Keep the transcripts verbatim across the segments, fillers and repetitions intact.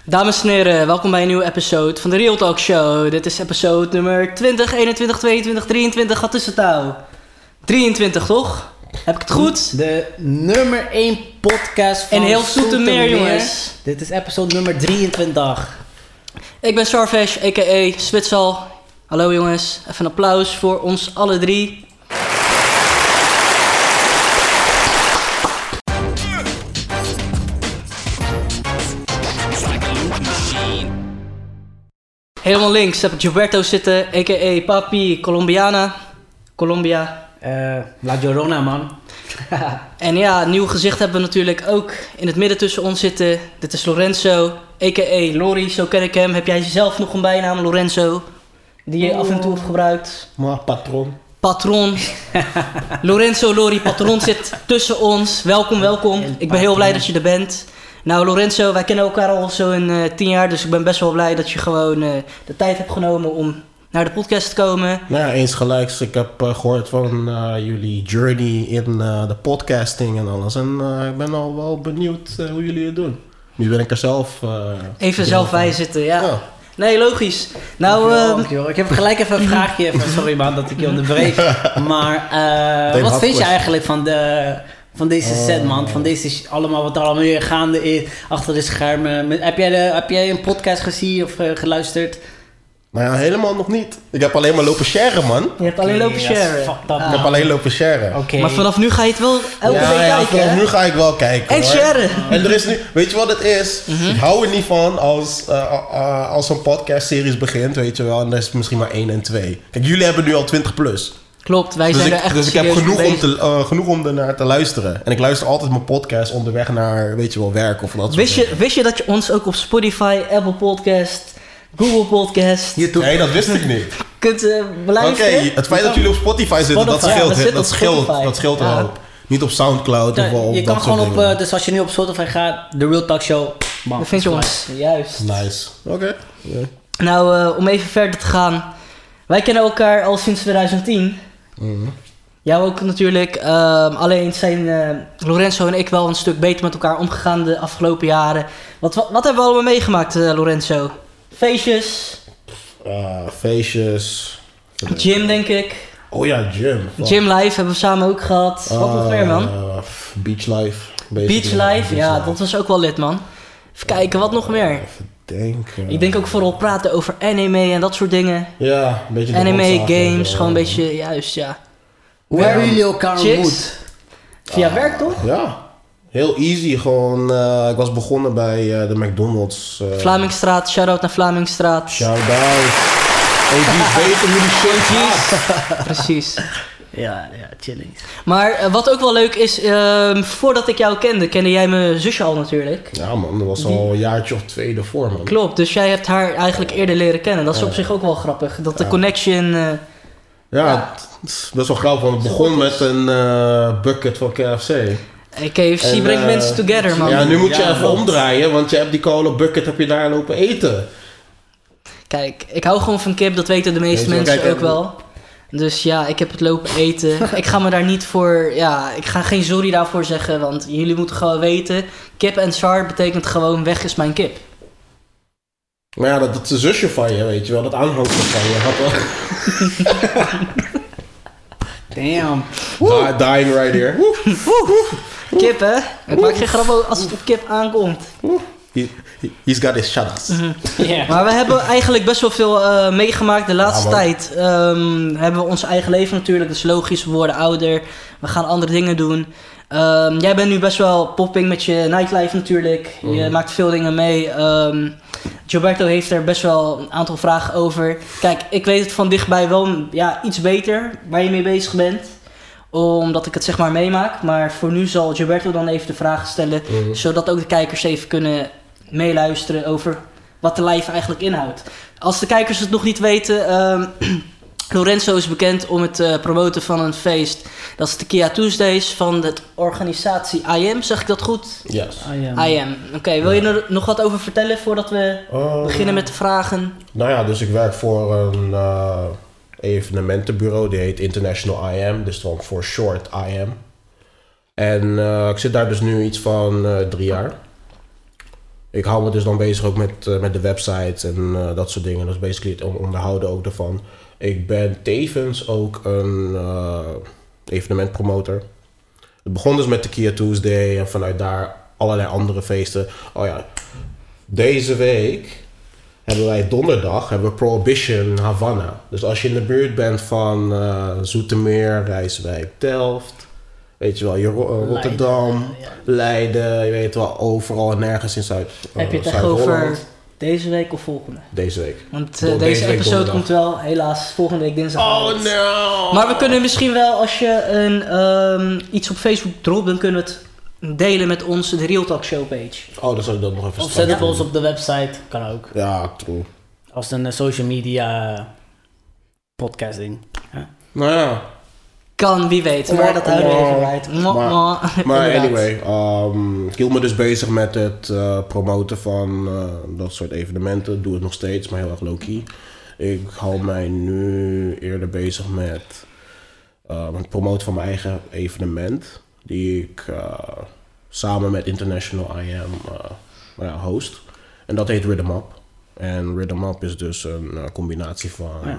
Dames en heren, welkom bij een nieuwe episode van de Real Talk Show. Dit is episode nummer twintig, eenentwintig, tweeëntwintig, drieëntwintig. Wat is het nou? drieëntwintig, toch? Heb ik het goed? De nummer één podcast van En heel Zoetermeer, jongens. Dit is episode nummer drieëntwintig. Ik ben Sarvesh, a k a. Switsal. Hallo jongens, even een applaus voor ons alle drie. Helemaal links heb ik Gilberto zitten, a k a. Papi Colombiana. Colombia. Uh, La Llorona, man. En ja, een nieuw gezicht hebben we natuurlijk ook in het midden tussen ons zitten. Dit is Lorenzo, a k a. Lori, zo ken ik hem. Heb jij zelf nog een bijnaam, Lorenzo, die je af en toe hebt gebruikt? Maar patron. Patron. Lorenzo, Lori, patron zit tussen ons. Welkom, welkom. Ik ben heel blij dat je er bent. Nou Lorenzo, wij kennen elkaar al zo'n uh, tien jaar, dus ik ben best wel blij dat je gewoon uh, de tijd hebt genomen om naar de podcast te komen. Nou ja, eens gelijks. Ik heb uh, gehoord van uh, jullie journey in uh, de podcasting en alles. En uh, ik ben al wel benieuwd uh, hoe jullie het doen. Nu ben ik er zelf... Uh, Even zelf bij zitten, ja. ja. Nee, logisch. Nou, uh, ik heb gelijk even een vraagje. Even, sorry man dat ik je onderbreek. Maar uh, wat vind je eigenlijk van de... Van deze set, man. Van deze allemaal wat er allemaal weer gaande is. Achter de schermen. Heb jij, de, heb jij een podcast gezien of uh, geluisterd? Nou ja, helemaal nog niet. Ik heb alleen maar lopen sharen, man. Je hebt alleen okay, lopen sharen? Fuck dat, ah. Ik heb alleen lopen sharen. Okay. Maar vanaf nu ga je het wel elke ja, week ja, kijken, vanaf hè? nu ga ik wel kijken, en hoor. sharen. En er is nu... Weet je wat het is? Mm-hmm. Ik hou er niet van als, uh, uh, als een podcastseries begint, weet je wel. En er is misschien maar één en twee. Kijk, jullie hebben nu al twintig plus. Klopt, wij dus zijn ik, er echt Dus ik heb genoeg om, te, uh, genoeg om ernaar te luisteren. En ik luister altijd mijn podcast onderweg naar, weet je wel, werk of dat soort wist je, wist je dat je ons ook op Spotify, Apple Podcast, Google Podcast... YouTube. Nee, dat wist ik niet. kunt uh, beluisteren? Oké, okay, het feit dat jullie op Spotify zitten, Spotify, dat scheelt, ja, dat, dat scheelt, dat scheelt ja. wel. Niet op Soundcloud ja, of op je dat kan gewoon op, uh, dus als je nu op Spotify gaat, The Real Talk Show. Dat vind je ons, juist. Nice, oké. Okay. Yeah. Nou, uh, om even verder te gaan. Wij kennen elkaar al sinds twintig tien. Mm-hmm. Jou ook natuurlijk. Uh, alleen zijn uh, Lorenzo en ik wel een stuk beter met elkaar omgegaan de afgelopen jaren. Wat, wat, wat hebben we allemaal meegemaakt, uh, Lorenzo? Feestjes? Uh, feestjes. Gym, denk ik. Oh ja, gym. Fuck. Gym life hebben we samen ook gehad. Uh, wat nog meer, man? Beach life. Beach life, beach ja, life. Dat was ook wel lid, man. Even kijken, wat nog meer? Even denken. Ik denk ook vooral praten over anime en dat soort dingen. Ja, een beetje anime, games, gewoon een beetje, juist, ja. Hoe hebben jullie elkaar ontmoet? Via uh, werk, toch? Ja, heel easy. Gewoon, uh, ik was begonnen bij uh, de McDonald's. Uh, Vlamingstraat, shout-out naar Vlamingstraat. Shout-out. O G's weten hoe die shit gaat. Precies. Ja, ja, chilling. Maar uh, wat ook wel leuk is, uh, voordat ik jou kende, kende jij mijn zusje al natuurlijk. Ja man, dat was die... al een jaartje of twee ervoor, man. Klopt, dus jij hebt haar eigenlijk eerder leren kennen. Dat is ja. op zich ook wel grappig, dat de ja. connection... Uh, ja, ja, het is best wel grappig, want het begon met een uh, bucket van K F C. K F C brengt uh, mensen together, man. Ja, nu moet je ja, even klopt. omdraaien, want je hebt die cola bucket, heb je daar lopen eten. Kijk, ik hou gewoon van kip, dat weten de meeste mensen kijk, ook wel. Dus ja, ik heb het lopen eten. Ik ga me daar niet voor... Ja, ik ga geen sorry daarvoor zeggen. Want jullie moeten gewoon weten... Kip en Sar betekent gewoon weg is mijn kip. Maar ja, dat, dat is een zusje van je, weet je wel. Dat aanhangsel van je. Had wel... Damn. Die, dying right here. Kip, hè? Ik maak geen grap als het op kip aankomt. He, he's got his shadows. Mm-hmm. Yeah. Maar we hebben eigenlijk best wel veel uh, meegemaakt de laatste ja, tijd. Um, hebben we ons eigen leven natuurlijk. Dus logisch, we worden ouder. We gaan andere dingen doen. Um, jij bent nu best wel popping met je nightlife natuurlijk. Mm. Je maakt veel dingen mee. Um, Gilberto heeft er best wel een aantal vragen over. Kijk, ik weet het van dichtbij wel ja, iets beter waar je mee bezig bent. Omdat ik het zeg maar meemaak. Maar voor nu zal Gilberto dan even de vragen stellen. Mm. Zodat ook de kijkers even kunnen meeluisteren over wat de live eigenlijk inhoudt. Als de kijkers het nog niet weten... Um, Lorenzo is bekend om het uh, promoten van een feest. Dat is de Kia Tuesdays van de organisatie I M. Zeg ik dat goed? Yes. I M. I M. Oké, okay, wil je er nog wat over vertellen voordat we uh, beginnen met de vragen? Nou ja, dus ik werk voor een uh, evenementenbureau. Die heet International I M. Dus dan voor short I M. En uh, ik zit daar dus nu iets van uh, drie jaar. ik hou me dus dan bezig ook met, uh, met de website en uh, dat soort dingen. Dat is basically het onderhouden ook daarvan. Ik ben tevens ook een uh, evenementpromotor. Het begon dus met Tequila Tuesday en vanuit daar allerlei andere feesten. Oh ja, deze week hebben wij donderdag hebben we Prohibition Havana. Dus als je in de buurt bent van uh, Zoetermeer, Rijswijk, Delft, weet je wel, je Ro- uh, Rotterdam, Leiden, ja. Leiden, je weet wel, overal en nergens in Zuid uh, Heb je het echt over deze week of volgende? Deze week. Want uh, deze, deze week episode donderdag. Komt wel helaas volgende week dinsdag. Oh no! Maar we kunnen misschien wel, als je een, um, iets op Facebook dropt, dan kunnen we het delen met ons, de Real Talk Show page. Oh, dan zal ik dat nog even Of zet het ons op de website, kan ook. Ja, true. Als een uh, social media podcasting. Ja. Nou ja. Kan, wie weet. Maar dat houden we even uit. Maar, maar anyway, um, ik hield me dus bezig met het uh, promoten van uh, dat soort evenementen. Doe het nog steeds, maar heel erg low-key. Ik hou mij nu eerder bezig met uh, het promoten van mijn eigen evenement. Die ik uh, samen met International I Am uh, uh, host. En dat heet Rhythm Up. En Rhythm Up is dus een uh, combinatie van... Ja.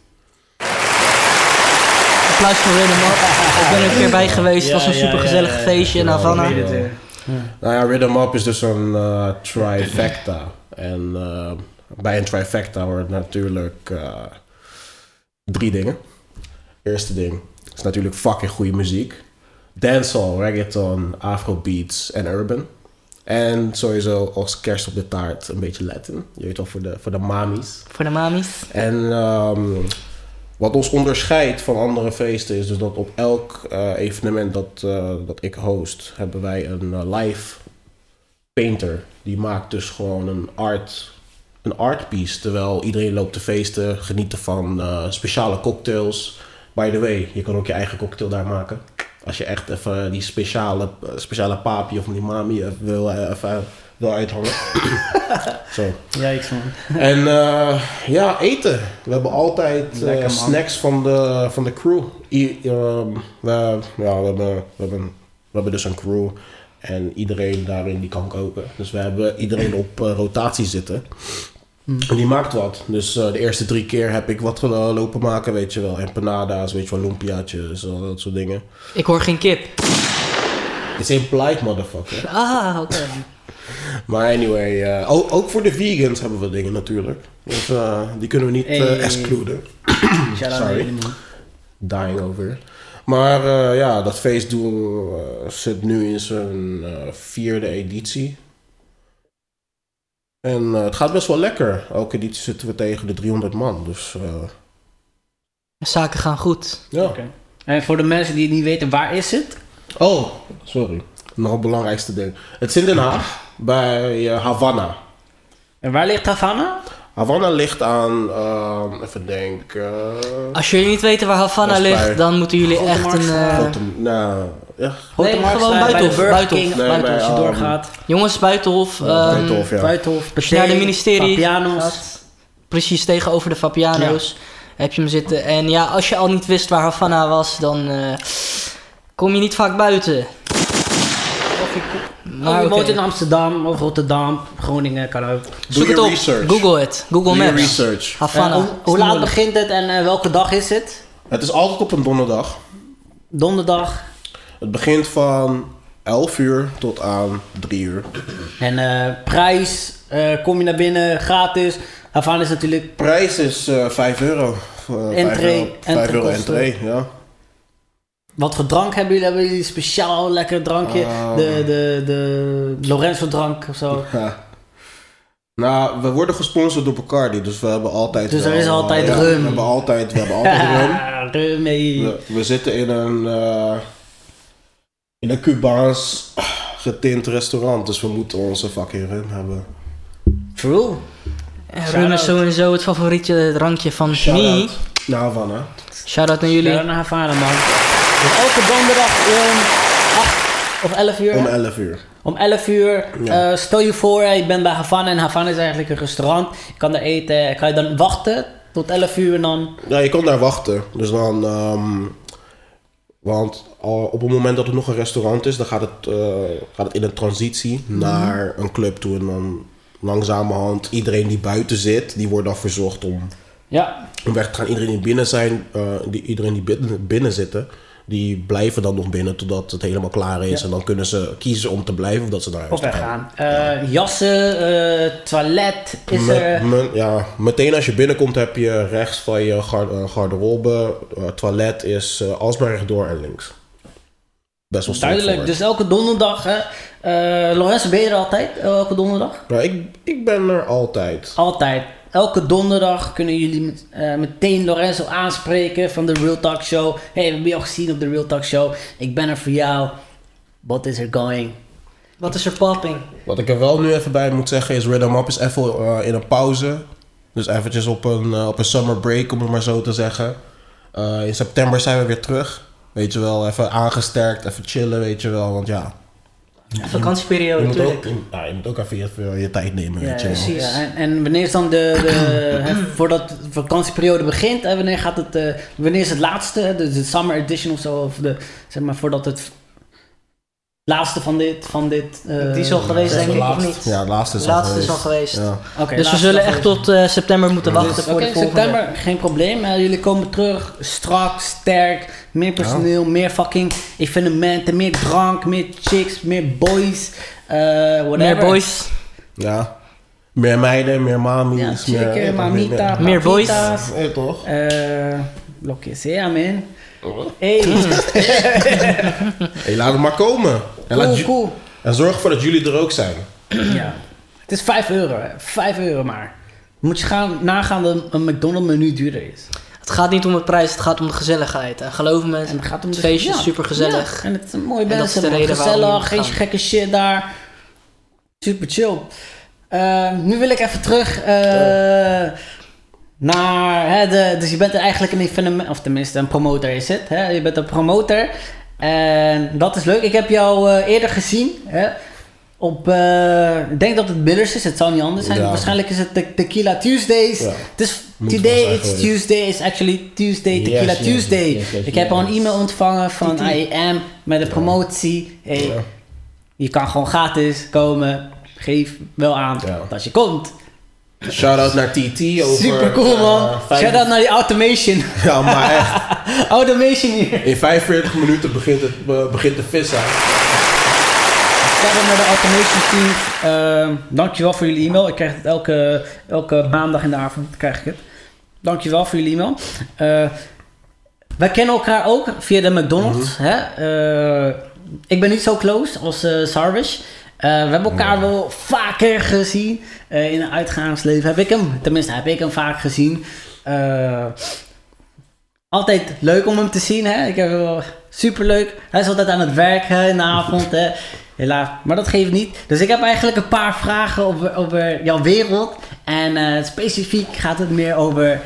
Applaus voor Rhythm Up. Ik ben er een keer bij geweest. Het was een super gezellig feestje in Havana. Ja. Nou ja, Rhythm Up is dus een uh, trifecta. En uh, bij een trifecta hoort natuurlijk uh, drie dingen. Eerste ding is natuurlijk fucking goede muziek. Dancehall, reggaeton, afrobeats en urban. En sowieso als kerst op de taart een beetje Latin. Je weet wel, voor de, voor de mamies. Voor de mamies. En um, wat ons onderscheidt van andere feesten is dus dat op elk uh, evenement dat, uh, dat ik host, hebben wij een uh, live painter. Die maakt dus gewoon een art, een art piece. Terwijl iedereen loopt te feesten, genieten van uh, speciale cocktails. By the way, je kan ook je eigen cocktail daar maken. Als je echt even die speciale, speciale papi of die mami wil, even wil uithangen. Zo. Jijks man. En uh, ja, eten. We hebben altijd uh, snacks van de, van de crew. I, um, we, ja, we, hebben, we, hebben, we hebben dus een crew. En iedereen daarin die kan koken. Dus we hebben iedereen op uh, rotatie zitten. En die maakt wat. Dus uh, de eerste drie keer heb ik wat lopen maken, weet je wel. Empanada's, weet je wel, lumpiaatjes, al dat soort dingen. Ik hoor geen kip. It's implied, motherfucker. Ah, oké. Okay. Maar anyway, uh, ook, ook voor de vegans hebben we dingen natuurlijk. Dus uh, die kunnen we niet uh, hey. excluden. Sorry. Dying over. Maar uh, ja, dat feest doen, uh, zit nu in zijn uh, vierde editie. En uh, het gaat best wel lekker. Elke editie zitten we tegen de driehonderd man. Dus uh... zaken gaan goed. Ja. Okay. En voor de mensen die het niet weten, waar is het? Oh, sorry. Nog het belangrijkste ding. Het is in Den Haag, bij uh, Havana. En waar ligt Havana? Havana ligt aan, uh, even denken... Uh, Als jullie niet weten waar Havana ligt, dan moeten jullie Grote echt een... Uh... Grote, nou, ja. Nee, gewoon Buitenhof. Bij Buitenhof, nee, Buitenhof als je um, doorgaat. Jongens, Buitenhof. Um, ja, Buitenhof, ja. Buitenhof, als je naar de ministerie Fabiano's. gaat, precies tegenover de Fabiano's, ja. Heb je hem zitten. En ja, als je al niet wist waar Havana was, dan uh, kom je niet vaak buiten. Maar oh, je woont okay. in Amsterdam of Rotterdam, Groningen kan ook. Zoek het op, research. Google het, Google Doe Maps. Research. Havana. Uh, hoe hoe laat begint het en uh, welke dag is het? Het is altijd op een donderdag. Donderdag. Het begint van elf uur tot aan drie uur. En uh, prijs, uh, kom je naar binnen, gratis. Havana is natuurlijk... Prijs is uh, vijf euro. Uh, entree. vijf euro entree, ja. Wat voor drank hebben jullie? Hebben jullie een speciaal lekker drankje? Um, de, de, de Lorenzo drank of zo? Ja. Nou, we worden gesponsord door Bacardi, dus we hebben altijd... Dus er is wel, altijd uh, rum. Ja, we hebben altijd, we hebben altijd rum. Rum, hey. we, we zitten in een... Uh, in een Cubaans getint restaurant, dus we moeten onze fucking rum hebben. True. Ja, rum is sowieso het favoriete drankje van me. Naar Havana. Shout-out naar jullie. Shout-out naar Havana, man. Dus elke donderdag om acht of elf uur? Om elf uur. Om elf uur. Ja. Uh, stel je voor, je bent bij Havana en Havana is eigenlijk een restaurant. Je kan daar eten. Kan je dan wachten tot elf uur en dan? Ja, je kan daar wachten. Dus dan... Um, Want al op het moment dat het nog een restaurant is, dan gaat het, uh, gaat het in een transitie mm. naar een club toe. En dan langzamerhand iedereen die buiten zit, die wordt dan verzocht om, ja. om weg te gaan. Iedereen die binnen zijn, uh, die, iedereen die binnen, binnen zitten, die blijven dan nog binnen totdat het helemaal klaar is. Ja. En dan kunnen ze kiezen om te blijven of dat ze naar huis of weggaan. Uh, ja. Jassen, uh, toilet, is me, er... Me, ja, meteen als je binnenkomt heb je rechts van je garderobe. Uh, toilet is uh, alsmaar rechtdoor en links. Best wel duidelijk, dus elke donderdag, hè? Uh, Lorenzo, ben je er altijd? Elke donderdag? Ja, ik, ik ben er altijd. Altijd. Elke donderdag kunnen jullie uh, meteen Lorenzo aanspreken van de Real Talk Show. Hey, we hebben je al gezien op de Real Talk Show. Ik ben er voor jou. What is er going? Wat is er popping? Wat ik er wel nu even bij moet zeggen is Rhythm Up is even uh, in een pauze. Dus eventjes op een, uh, op een summer break, om het maar zo te zeggen. Uh, in september zijn we weer terug. Weet je wel, even aangesterkt, even chillen, weet je wel. Want ja... ja vakantieperiode natuurlijk. Je, ja, je moet ook even je, je tijd nemen, ja, weet je wel. Precies. Ja, en, en wanneer is dan de... de hè, voordat de vakantieperiode begint, hè, wanneer gaat het... Uh, wanneer is het laatste, de, de summer edition of zo, of de... Zeg maar, voordat het... laatste van dit... Van dit uh, die is al geweest, denk ik, of niet? Ja, het laatste is de al laatste geweest. is al geweest. Ja. Okay, dus we zullen echt tot uh, september moeten wachten dus, voor okay, de volgende. September, geen probleem. Uh, jullie komen terug, strak, sterk, meer personeel, ja. meer fucking evenementen, meer drank, meer chicks, meer boys, uh, whatever. Meer boys. Ja. Meer meiden, meer mamies. Ja, chicken, meer, mamita, meer, meer boys. Ja, toch? Uh, lo que sea, man. Hey. Hey, laat het maar komen. En, cool, laat ju- cool. en zorg ervoor dat jullie er ook zijn. Ja. Het is vijf euro. Hè. vijf euro maar. Moet je gaan nagaan dat een McDonald's menu duurder is. Het gaat niet om de prijs, het gaat om de gezelligheid. En geloof me, en het gaat om het de feestje ja. is super gezellig. Ja. En het is een mooi mensen, man. Gezellig, geen gekke shit daar. Super chill. Uh, nu wil ik even terug uh, uh. naar... Hè, de, dus je bent eigenlijk een evenement... Of tenminste, een promotor is het. Hè? Je bent een promotor. En dat is leuk. Ik heb jou uh, eerder gezien. Hè? Op... Uh, ik denk dat het Billers is. Het zou niet anders zijn. Ja. Waarschijnlijk is het te- Tequila Tuesdays. Ja. Dus today it's Tuesday. It's actually Tuesday. Tequila yes, Tuesday. Yes, yes, yes, ik yes, heb al een e-mail ontvangen van T T. I A M met een promotie. Hey, ja. Je kan gewoon gratis komen. Geef wel aan ja. dat je komt. Shout-out naar T T. Over, super cool, man. Uh, vijf... Shout-out naar die automation. Ja, maar echt. Automation hier. In vijfenveertig minuten begint, het, uh, begint de vis aan. Shout-out naar de automation team. Uh, dankjewel voor jullie e-mail. Ik krijg het elke, elke maandag in de avond. Krijg ik het. Dankjewel voor jullie e-mail. Uh, wij kennen elkaar ook via de McDonald's. Mm-hmm. Hè? Uh, ik ben niet zo close als uh, Sarvish. Uh, we hebben elkaar ja. wel vaker gezien. Uh, in het uitgaansleven heb ik hem. Tenminste, heb ik hem vaak gezien. Uh, altijd leuk om hem te zien. Hè? Ik heb wel super leuk. Hij is altijd aan het werk hè, in de avond. Hè? Helaas. Maar dat geeft niet. Dus ik heb eigenlijk een paar vragen over, over jouw wereld. En uh, specifiek gaat het meer over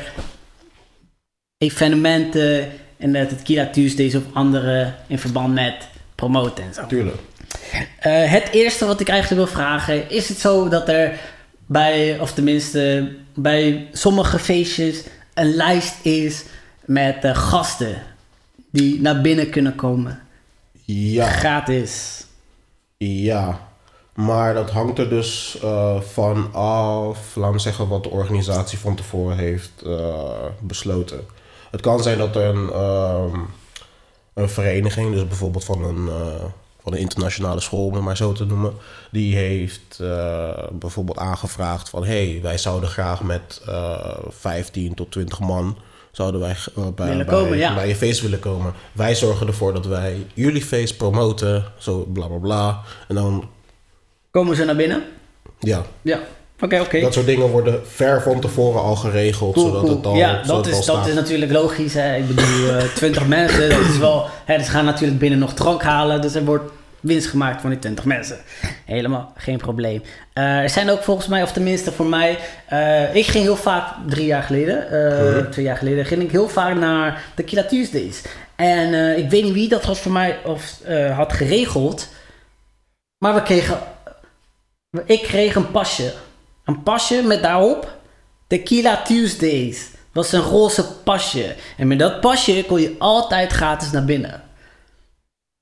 evenementen. En de Tequila Tuesdays of andere in verband met promoten en zo. Tuurlijk. Uh, het eerste wat ik eigenlijk wil vragen, is het zo dat er bij, of tenminste bij sommige feestjes een lijst is met uh, gasten die naar binnen kunnen komen? Ja. Gratis. Ja, maar dat hangt er dus uh, van af, laten we zeggen, wat de organisatie van tevoren heeft uh, besloten. Het kan zijn dat er een, uh, een vereniging, dus bijvoorbeeld van een... Uh, van een internationale school, om het maar zo te noemen, die heeft uh, bijvoorbeeld aangevraagd van, hey, wij zouden graag met uh, vijftien tot twintig man zouden wij uh, bij, bij, komen, ja. bij je feest willen komen. Wij zorgen ervoor dat wij jullie feest promoten, zo bla bla bla. En dan komen ze naar binnen? Ja. Ja. Oké, okay, oké. Okay. Dat soort dingen worden ver van tevoren al geregeld, cool, zodat cool. het al ja, dat is, dat is natuurlijk logisch. Hè. Ik bedoel, uh, twintig mensen, dat is wel... Hè, ze gaan natuurlijk binnen nog drank halen, dus er wordt winst gemaakt van die twintig mensen. Helemaal geen probleem. Uh, er zijn ook volgens mij, of tenminste voor mij... Uh, ik ging heel vaak, drie jaar geleden, uh, hmm. twee jaar geleden... ging ik heel vaak naar Tequila Tuesdays. En uh, ik weet niet wie dat had voor mij of, uh, had geregeld... maar we kregen... Ik kreeg een pasje... Een pasje met daarop Tequila Tuesdays. Dat was een roze pasje. En met dat pasje kon je altijd gratis naar binnen.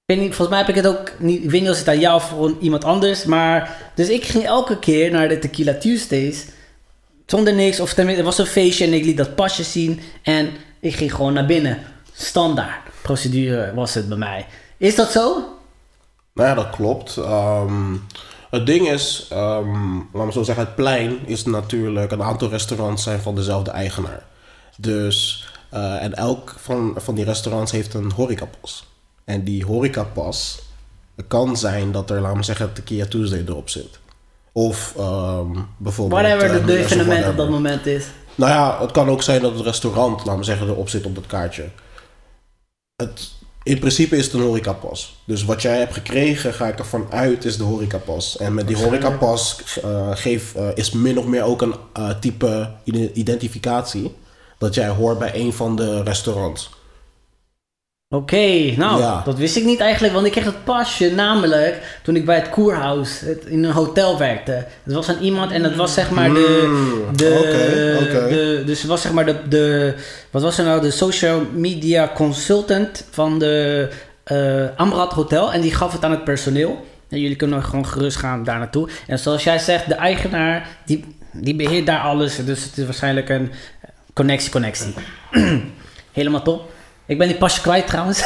Ik weet niet, volgens mij heb ik het ook niet... Ik weet niet of het aan jou of voor iemand anders, maar... Dus ik ging elke keer naar de Tequila Tuesdays... Zonder niks, of tenminste, er was een feestje en ik liet dat pasje zien... En ik ging gewoon naar binnen. Standaard procedure was het bij mij. Is dat zo? Nou ja, dat klopt. Um, het ding is, um, laten we zo zeggen, het plein is natuurlijk... Een aantal restaurants zijn van dezelfde eigenaar. Dus, uh, en elk van, van die restaurants heeft een horecapas. En die horecapas, het kan zijn dat er, laten we zeggen, Tequila Tuesday erop zit. Of um, bijvoorbeeld... Whatever uh, de evenement op dat moment is. Nou ja, het kan ook zijn dat het restaurant, laten we zeggen, erop zit op dat kaartje. Het, in principe is het een horecapas. Dus wat jij hebt gekregen, ga ik ervan uit, is de horecapas. En met die horecapas uh, geef, uh, is min of meer ook een uh, type identificatie... dat jij hoort bij een van de restaurants. Oké, okay, nou, ja. Dat wist ik niet eigenlijk, want ik kreeg dat pasje namelijk toen ik bij het Koerhuis het, in een hotel werkte. Het was aan iemand en het was zeg maar de, mm, de, okay, okay. de dus het was zeg maar de, de, wat was er nou, de social media consultant van de uh, Amrad Hotel en die gaf het aan het personeel. En jullie kunnen gewoon gerust gaan daar naartoe. En zoals jij zegt, de eigenaar, die, die beheert daar alles, dus het is waarschijnlijk een connectie, connectie. Helemaal top. Ik ben die pasje kwijt trouwens.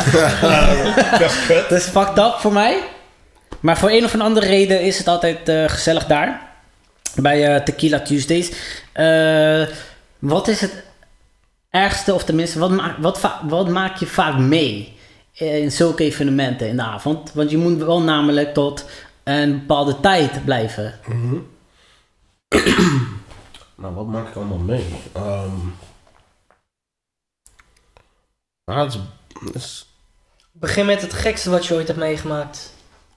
Dat is fucked up voor mij. Maar voor een of een andere reden is het altijd uh, gezellig daar. Bij uh, Tequila Tuesdays. Uh, wat is het ergste, of tenminste, wat, ma- wat, va- wat maak je vaak mee in zulke evenementen in de avond? Want je moet wel namelijk tot een bepaalde tijd blijven. Mm-hmm. Nou, wat maak ik allemaal mee? Um... Ah, het is, het is... Begin met het gekste wat je ooit hebt meegemaakt.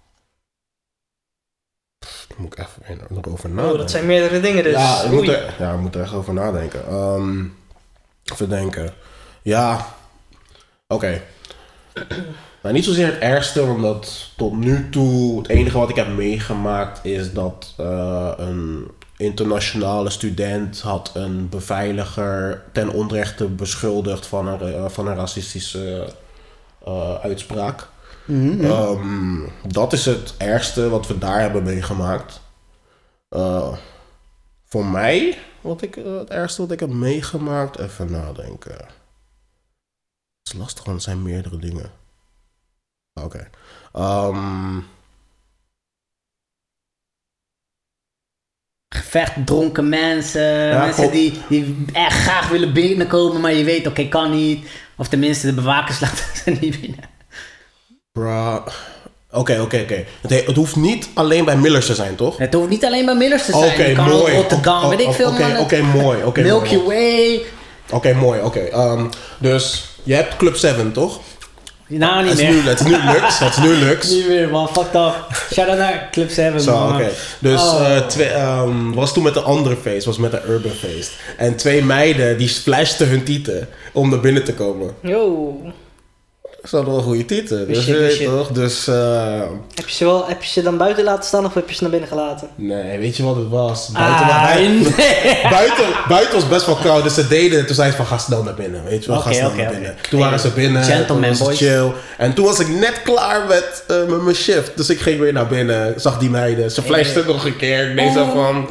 Daar moet ik even erover nadenken. Oh, dat zijn meerdere dingen dus. Ja, ik moet er, ja, ik moet er echt over nadenken. Um, even denken. Ja, oké. Okay. Nou, niet zozeer het ergste, omdat tot nu toe het enige wat ik heb meegemaakt is dat uh, een internationale student had een beveiliger ten onrechte beschuldigd van een, uh, van een racistische uh, uitspraak. Mm-hmm. Um, dat is het ergste wat we daar hebben meegemaakt. Uh, voor mij, wat ik, uh, het ergste wat ik heb meegemaakt, even nadenken. Het is lastig, want het zijn meerdere dingen. Oké. Okay. Um, Gevecht, dronken mensen, ja, mensen die, die echt graag willen binnenkomen, maar je weet, oké, okay, kan niet. Of tenminste, de bewakers laten ze niet binnen. Bruh. Oké, oké, oké. Het hoeft niet alleen bij Millers te zijn, toch? Het hoeft niet alleen bij Millers te zijn. Oké, okay, mooi. Rotterdam, weet ik veel. Oké, okay, okay, mooi. Okay, Milky mooi. Way. Oké, okay, mooi, oké. Okay. Um, dus, je hebt Club zeven, toch? Nou, niet het meer. Is nu, het is nu Lux. Het is nu Lux. Niet meer, man. Fucked up. Shout-out naar Club zeven, Zo, man. oké. Okay. Dus, oh. uh, twee, um, was toen met een andere feest. Was met een urban feest. En twee meiden, die flashten hun tieten om naar binnen te komen. Yo. Ze hadden wel een goede tieten. Dus, shit, weet je toch? Dus, uh, heb, je ze wel, heb je ze dan buiten laten staan of heb je ze naar binnen gelaten? Nee, weet je wat het was? Buiten, ah, wij, nee. buiten, buiten was best wel koud, dus ze deden het. Toen zei ze van, ga snel naar binnen. Weet je wel, okay, ga snel okay, naar binnen. Okay. Toen hey, waren ze binnen, gentleman toen was chill. En toen was ik net klaar met, uh, met mijn shift. Dus ik ging weer naar binnen, zag die meiden. Ze flashten hey. nog een keer. Ik deed zo van,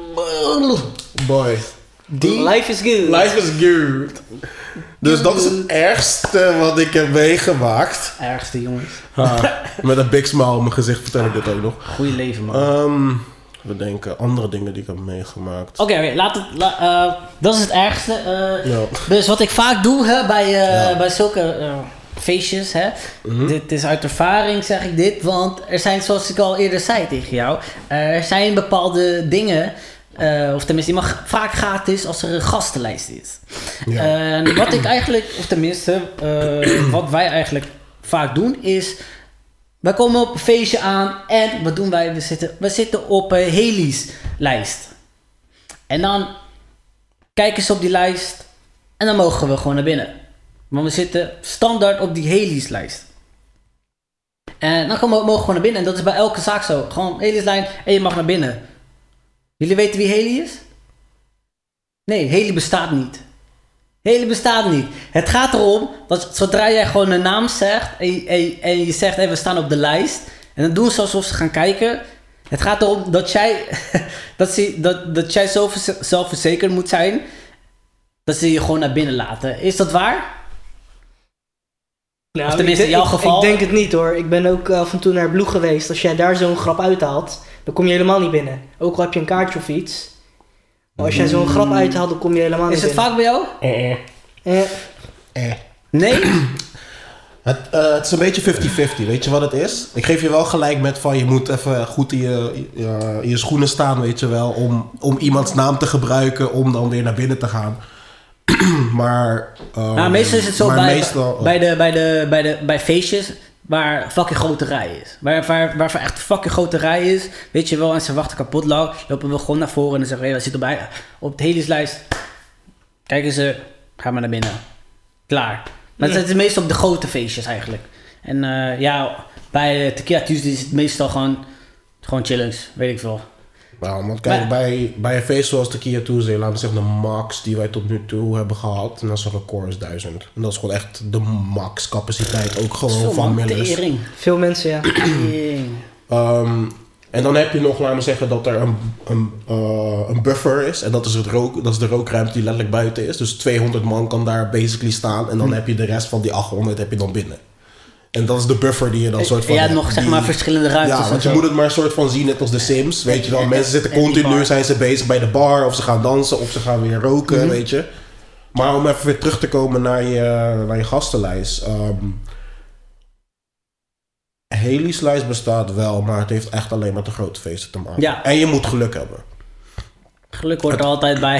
boy. Die? Life is good. Life is good. Dus dat is het ergste wat ik heb meegemaakt. Ergste, jongens. Ha, met een big smile op mijn gezicht vertel ik dit ook nog. Goeie leven, man. Um, we denken andere dingen die ik heb meegemaakt. Oké, okay, okay, laat het. La, uh, dat is het ergste. Uh, ja. Dus wat ik vaak doe hè, bij, uh, ja. bij zulke uh, feestjes. Hè, mm-hmm. Dit is uit ervaring, zeg ik dit. Want er zijn, zoals ik al eerder zei tegen jou. Uh, er zijn bepaalde dingen. Uh, of tenminste, die mag vaak gratis als er een gastenlijst is. Ja. Uh, wat ik eigenlijk, of tenminste, uh, wat wij eigenlijk vaak doen is... Wij komen op een feestje aan en wat doen wij? We zitten, we zitten op een Haley's lijst. En dan kijken ze op die lijst en dan mogen we gewoon naar binnen. Want we zitten standaard op die Haley's lijst. En dan mogen we gewoon naar binnen en dat is bij elke zaak zo. Gewoon Haley's lijn en je mag naar binnen. Jullie weten wie Haley is? Nee, Haley bestaat niet. Haley bestaat niet. Het gaat erom dat zodra jij gewoon een naam zegt en je, en, en je zegt hey, we staan op de lijst en dan doen ze alsof ze gaan kijken. Het gaat erom dat jij dat, ze, dat, dat jij zo zelfverzekerd moet zijn dat ze je gewoon naar binnen laten. Is dat waar? Nou, of tenminste in jouw ik, geval? Ik denk het niet hoor. Ik ben ook af en toe naar Blue geweest. Als jij daar zo'n grap uithaalt, dan kom je helemaal niet binnen. Ook al heb je een kaartje of iets. Maar als jij zo'n grap uithaalt, dan kom je helemaal niet binnen. Is het vaak bij jou? Eh. Eh. Eh. Nee? Het, uh, het is een beetje vijftig vijftig, weet je wat het is? Ik geef je wel gelijk met van je moet even goed in je, uh, in je schoenen staan, weet je wel, om, om iemands naam te gebruiken om dan weer naar binnen te gaan. maar um, nou, meestal is het zo bij, meestal, bij, de, bij, de, bij, de, bij feestjes waar fucking grote rij is. Waar, waar, waarvan echt fucking grote rij is, weet je wel, en ze wachten kapot lauw, lopen we gewoon naar voren en dan zeggen we, hey, we zitten bij op de Haley's-lijst. Kijken ze, ga maar naar binnen. Klaar. Maar het is meestal op de grote feestjes eigenlijk. En uh, ja, bij Tequila Tuesday is het meestal gewoon, gewoon chillings, weet ik veel. Nou, want kijk, maar, bij, bij een feest zoals Tequila Tuesday, laten we zeggen de max die wij tot nu toe hebben gehad, en dat is een record is duizend. En dat is gewoon echt de max capaciteit, ook gewoon van Millers. Veel mensen, ja. um, en dan heb je nog, laten we zeggen, dat er een, een, uh, een buffer is. En dat is, het rook, dat is de rookruimte die letterlijk buiten is. Dus tweehonderd man kan daar basically staan. En dan hm. heb je de rest van die achthonderd heb je dan binnen. En dat is de buffer die je dan soort van... Ja, nog zeg maar die, verschillende ruimtes. Ja, want je moet het maar een soort van zien, net als de Sims. Weet je wel, mensen zitten continu, zijn ze bezig bij de bar. Of ze gaan dansen, of ze gaan weer roken, mm-hmm. weet je. Maar om even weer terug te komen naar je, naar je gastenlijst. Um, Haley's lijst bestaat wel, maar het heeft echt alleen met de grote feesten te maken. Ja. En je moet geluk hebben. Geluk hoort er altijd bij.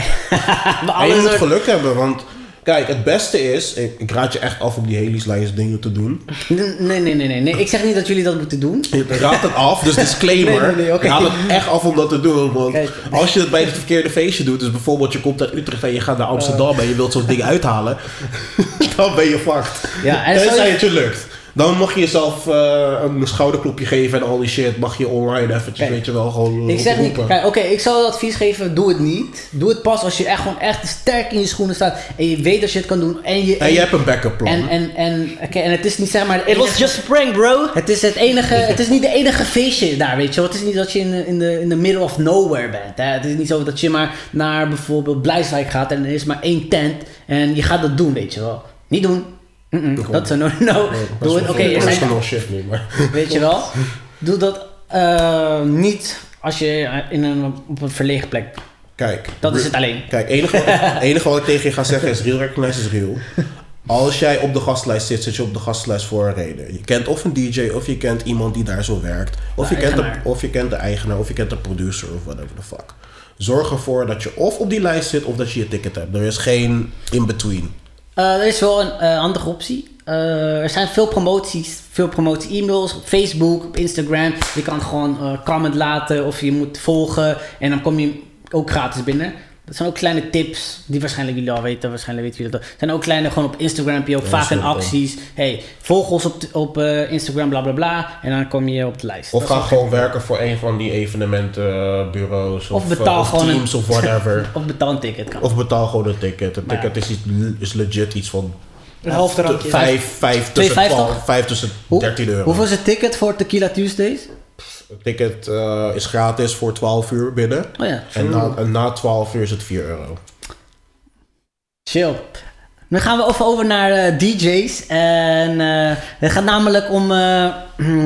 En je moet geluk hebben, want... Kijk, het beste is, ik, ik raad je echt af om die Haley's lijst dingen te doen. Nee, nee, nee, nee, nee. Ik zeg niet dat jullie dat moeten doen. Je raadt het af, dus disclaimer. nee, nee, nee, okay. Raad het echt af om dat te doen. Want Kijk. als je het bij het verkeerde feestje doet, dus bijvoorbeeld je komt uit Utrecht en je gaat naar Amsterdam uh. en je wilt zo'n ding uithalen, dan ben je fucked. Ja, en Tenzij je... het je lukt. Dan mag je jezelf uh, een schouderklopje geven en al die shit. Mag je online eventjes, kijk, weet je wel, gewoon ik zeg niet, oké, okay, ik zou het advies geven, doe het niet. Doe het pas als je echt gewoon echt sterk in je schoenen staat. En je weet dat je het kan doen. En je, en je en, hebt een backup plan. En, en, en, okay, en het is niet zeg maar... It was just a prank, bro. Het is het enige, het is niet de enige feestje daar, weet je wel. Het is niet dat je in de, in de, in de middle of nowhere bent. Hè. Het is niet zo dat je maar naar bijvoorbeeld Blijswijk gaat en er is maar één tent. En je gaat dat doen, weet je wel. Niet doen. Mm-mm, dat is een no-no. Doe het, oké. Okay, weet je wel? Doe dat uh, niet als je in een, op een verlegen plek. Kijk. Dat is het alleen. Kijk, het enige, enige wat ik tegen je ga zeggen is real recognize is real. Als jij op de gastlijst zit, zit je op de gastlijst voor een reden. Je kent of een D J, of je kent iemand die daar zo werkt. Of, je kent, de, of je kent de eigenaar, of je kent de producer, of whatever the fuck. Zorg ervoor dat je of op die lijst zit, of dat je je ticket hebt. Er is geen in-between. Uh, er is wel een uh, andere optie. Uh, er zijn veel promoties, veel promotie-e-mails op Facebook, op Instagram. Je kan gewoon uh, comment laten of je moet volgen en dan kom je ook gratis binnen. Dat zijn ook kleine tips die waarschijnlijk jullie al weten. Waarschijnlijk weten jullie dat. Er zijn ook kleine, gewoon op Instagram heb je ook ja, vaak een acties. Hey, volg ons op, op uh, Instagram, bla bla bla. En dan kom je op de lijst. Of ga gewoon werken voor een van die evenementenbureaus. Of, of betaal uh, gewoon teams een, of whatever. Of betaal een ticket. Kan. Of betaal gewoon een ticket. Een ticket ja. is, iets, is legit iets van... Een half drankje. Vijf, vijf tussen, twaalf, vijf tussen dertien euro. Hoeveel is het ticket voor Tequila Tuesdays? Het ticket uh, is gratis voor twaalf uur binnen. Oh ja. En na, en na twaalf uur is het vier euro. Chill. Nu gaan we over, over naar uh, D J's. En uh, het gaat namelijk om... Uh,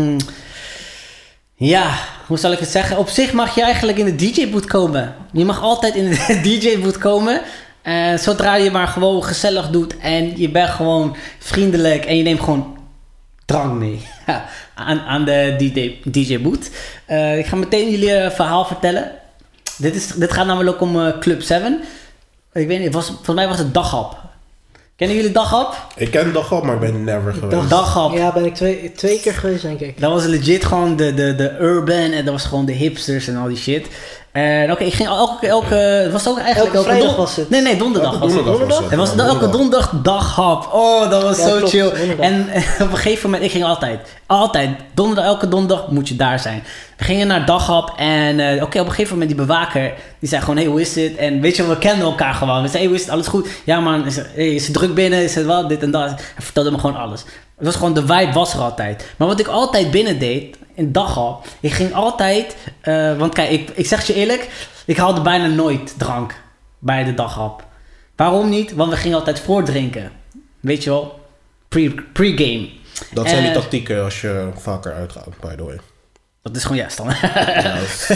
ja, hoe zal ik het zeggen? Op zich mag je eigenlijk in de D J-boot komen. Je mag altijd in de D J-boot komen. Uh, zodra je maar gewoon gezellig doet. En je bent gewoon vriendelijk. En je neemt gewoon drank mee. aan, aan de D J-boot. Uh, ik ga meteen jullie uh, verhaal vertellen. Dit, is, dit gaat namelijk om uh, Club zeven. Ik weet niet, was, volgens mij was het Daghap. Kennen jullie Daghap? Ik ken Daghap, maar ik ben never geweest. Daghap. Ja, ben ik twee, twee keer geweest, denk ik. Dat was legit gewoon de, de, de urban en dat was gewoon de hipsters en al die shit. En oké, okay, ik ging elke... elke het was ook eigenlijk... Elke, elke vrijdag don- was het? Nee, nee, donderdag elke was het. donderdag was het. Het was ja, elke donderdag daghap. Oh, dat was ja, zo klopt, chill. donderdag. En, en op een gegeven moment, ik ging altijd. Altijd. Donderdag, elke donderdag moet je daar zijn. We gingen naar daghap en uh, oké, okay, op een gegeven moment die bewaker, die zei gewoon, hey, hoe is het? En weet je, we kenden elkaar gewoon. We zeiden, hey, hoe is het? Alles goed? Ja man, is, hey, is het druk binnen? Is het wat? Dit en dat. Hij vertelde me gewoon alles. Het was gewoon, de vibe was er altijd. Maar wat ik altijd binnen deed, in daghap, ik ging altijd, uh, want kijk, ik, ik zeg je eerlijk, ik haalde bijna nooit drank bij de daghap. Waarom niet? Want we gingen altijd voordrinken. Weet je wel? Pre, pre-game. Dat zijn uh, die tactieken als je vaker uitgaat, by the way. Dat is gewoon juist dan. Ja,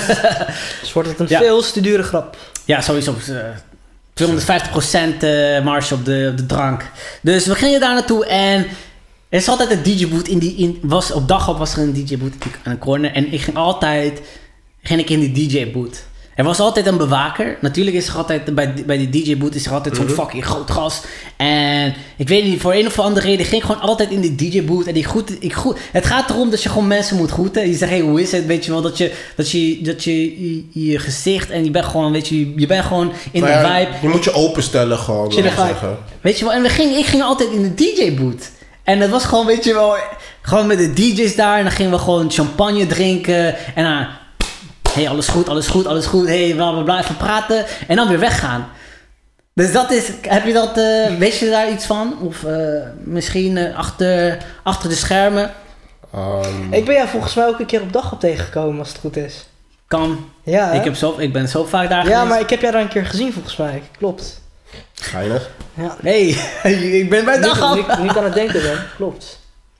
Dus wordt het een Ja. veel te dure grap. Ja, sowieso. Uh, tweehonderdvijftig procent uh, marge op de, op de drank. Dus we gingen daar naartoe en er is altijd een D J-boot in die... In, was, op daghap was er een D J-boot aan een corner. En ik ging altijd... Ging ik in die D J-boot. Er was altijd een bewaker. Natuurlijk is er altijd... Bij, bij die D J-boot is er altijd zo'n Mm-hmm. fucking groot gast. En ik weet niet, voor een of andere reden ging ik gewoon altijd in die D J-boot. En ik groet, ik groet, het gaat erom dat je gewoon mensen moet groeten. Je zegt, hey, hoe is het? Weet je wel, dat je dat je, dat je, je, je gezicht en je bent gewoon, weet je, je bent gewoon in nou de ja, vibe. Je moet je openstellen gewoon, Chille laat ik vibe. zeggen. Weet je wel, en we gingen, ik ging altijd in de D J-boot. En dat was gewoon, weet je wel, gewoon met de D J's daar. En dan gingen we gewoon champagne drinken. En dan, hey, alles goed, alles goed, alles goed. Hey, bla bla bla, even praten. En dan weer weggaan. Dus dat is, heb je dat, uh, weet je daar iets van? Of uh, misschien uh, achter, achter de schermen? Um, Ik ben jou volgens mij ook een keer op daghap tegengekomen, als het goed is. Kan. Ja, hè? Ik, heb zo, ik ben zo vaak daar ja, geweest. maar ik heb jou daar een keer gezien volgens mij. Klopt. Geinig. Ja. Hey, ik ben bij Nu, Daghap. nu, nu ik aan het denken ben, klopt.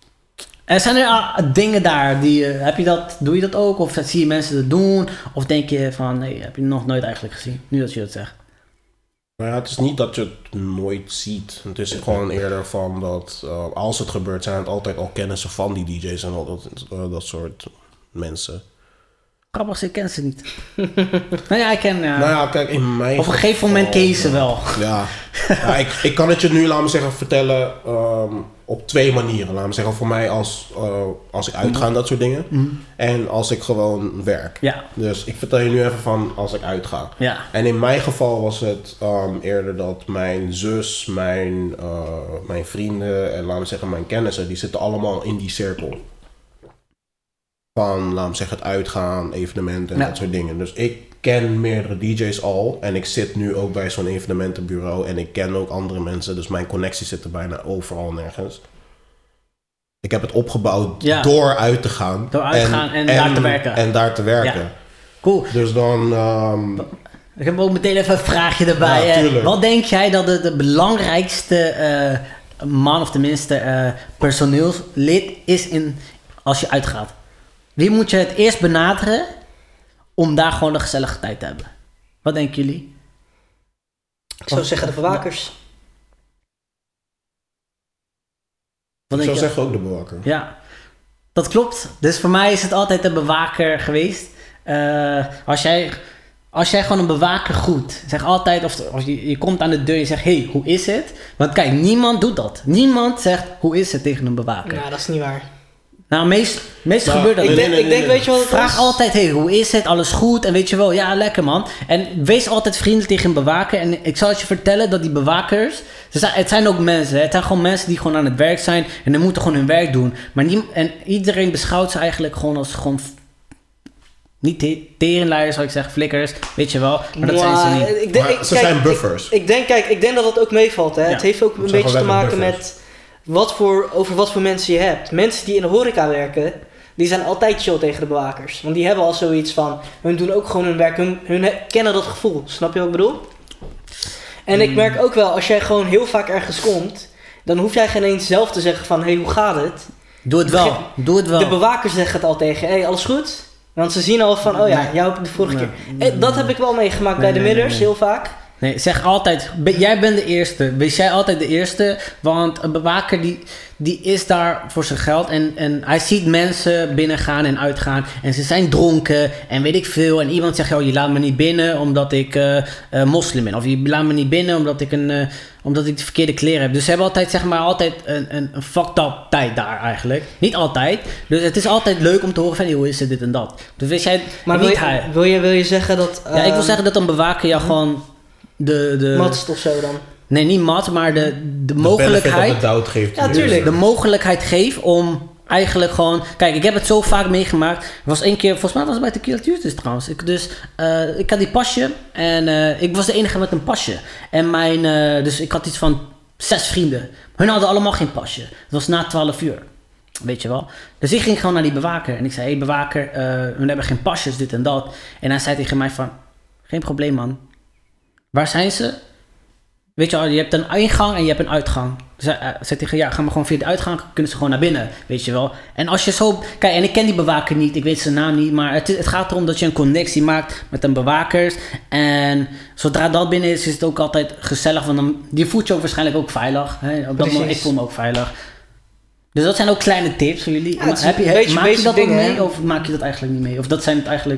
Er zijn er uh, dingen daar die, uh, heb je dat, doe je dat ook? Of zie je mensen dat doen? Of denk je van, nee, heb je nog nooit eigenlijk gezien? Nu dat je dat zegt. Maar ja, het is niet dat je het nooit ziet. Het is gewoon eerder van dat uh, als het gebeurt, zijn het altijd al kennissen van die D J's en al dat, uh, dat soort mensen. Grappig, ik ken ze niet. nou ja, ik ken... Uh, Nou ja, kijk, in mijn op een gegeven moment ken je ze wel. Ja, ja ik, ik kan het je nu, laat me zeggen, vertellen um, op twee manieren. Laat me zeggen, voor mij als, uh, als ik uitga en dat soort dingen. Mm. En als ik gewoon werk. Ja. Dus ik vertel je nu even van als ik uitga. Ja. En in mijn geval was het um, eerder dat mijn zus, mijn, uh, mijn vrienden en laat me zeggen mijn kennissen, die zitten allemaal in die cirkel. Van, laat me zeggen, het uitgaan, evenementen en Ja. dat soort dingen. Dus ik ken meerdere D J's al. En ik zit nu ook bij zo'n evenementenbureau. En ik ken ook andere mensen. Dus mijn connecties zitten bijna overal nergens. Ik heb het opgebouwd Ja. door uit te gaan. Door uit te gaan en daar te werken. En daar te werken. Ja. Cool. Dus dan... Um, Ik heb ook meteen even een vraagje erbij. Ja, Uh, tuurlijk. wat denk jij dat de, de belangrijkste uh, man of tenminste uh, personeelslid is in, als je uitgaat? Wie moet je het eerst benaderen om daar gewoon een gezellige tijd te hebben? Wat denken jullie? Ik zou zeggen de bewakers. Wat ik denk zou je? zeggen ook de bewaker. Ja, dat klopt. Dus voor mij is het altijd een bewaker geweest. Uh, als, jij, als jij gewoon een bewaker groet, zeg altijd, of als je, je komt aan de deur en je zegt, hey, hoe is het? Want kijk, niemand doet dat. Niemand zegt, hoe is het tegen een bewaker? Nou, dat is niet waar. Nou, meest, meest Nou, gebeurt dat. Ik Nee, denk, nee, ik nee, denk nee. weet je wat het Vraag is? altijd, hey, hoe is het? Alles goed? En weet je wel, ja, lekker man. En wees altijd vriendelijk tegen een bewaker. En ik zal het je vertellen dat die bewakers, ze zijn, het zijn ook mensen. Hè? Het zijn gewoon mensen die gewoon aan het werk zijn. En die moeten gewoon hun werk doen. Maar nie, en iedereen beschouwt ze eigenlijk gewoon als gewoon... Niet te- teringleiers, zou ik zeggen, flikkers. Weet je wel. Maar dat zijn ze Maar, niet. Ik denk, Maar ik, ze kijk, zijn buffers. Ik, ik, denk, kijk, ik denk dat dat ook meevalt. Hè? Ja. Het heeft ook een zijn beetje te gewoon maken buffers. met wat voor, over wat voor mensen je hebt. Mensen die in de horeca werken, die zijn altijd chill tegen de bewakers. Want die hebben al zoiets van, hun doen ook gewoon hun werk, hun, hun he- kennen dat gevoel. Snap je wat ik bedoel? En ik merk ook wel, als jij gewoon heel vaak ergens komt, dan hoef jij geen eens zelf te zeggen van, hé, hey, hoe gaat het? Doe het wel. Doe het wel. De bewakers zeggen het al tegen, hé, hey, alles goed? Want ze zien al van, oh ja, Nee. jou heb ik de vorige Nee. keer. Eh, dat heb ik wel meegemaakt Nee, bij de nee, midders, nee, nee. heel vaak. Nee, zeg altijd, ben, jij bent de eerste. Wees jij altijd de eerste. Want een bewaker die, die is daar voor zijn geld. En, en hij ziet mensen binnengaan en uitgaan. En ze zijn dronken en weet ik veel. En iemand zegt, oh, je laat me niet binnen omdat ik uh, uh, moslim ben. Of je laat me niet binnen omdat ik, een, uh, omdat ik de verkeerde kleren heb. Dus ze hebben altijd, zeg maar, altijd een, een, een fucked up tijd daar eigenlijk. Niet altijd. Dus het is altijd leuk om te horen van, hoe is het dit en dat. Dus weet jij, maar niet wil je, hij. wil je, wil je zeggen dat... Uh, ja, ik wil zeggen dat een bewaker jou gewoon... De, de, mat of zo dan? Nee, niet mat, maar de, de, de mogelijkheid... De geeft. Ja, tuurlijk. De mogelijkheid geeft om eigenlijk gewoon... Kijk, ik heb het zo vaak meegemaakt. Er was één keer, volgens mij was het bij Tequila Tuesdays trouwens. Ik, dus uh, ik had die pasje en uh, ik was de enige met een pasje. En mijn... Uh, dus ik had iets van zes vrienden. Hun hadden allemaal geen pasje. Het was na twaalf uur. Weet je wel. Dus ik ging gewoon naar die bewaker. En ik zei, hé hey, bewaker, uh, hun hebben geen pasjes, dit en dat. En hij zei tegen mij van... Geen probleem, man. Waar zijn ze? Weet je wel, je hebt een ingang en je hebt een uitgang. Dus hij uh, zei tegen, ja, gaan we gewoon via de uitgang, kunnen ze gewoon naar binnen, weet je wel. En als je zo, kijk, en ik ken die bewaker niet, ik weet zijn naam niet, maar het, het gaat erom dat je een connectie maakt met een bewaker. En zodra dat binnen is, is het ook altijd gezellig, want dan, die voelt je ook waarschijnlijk ook veilig. Hè? Op dat moment, ik voel me ook veilig. Dus dat zijn ook kleine tips voor jullie. Ja, heb je, heb, maak je dat dingen, ook mee, hè? Of maak je dat eigenlijk niet mee? Of dat zijn het eigenlijk...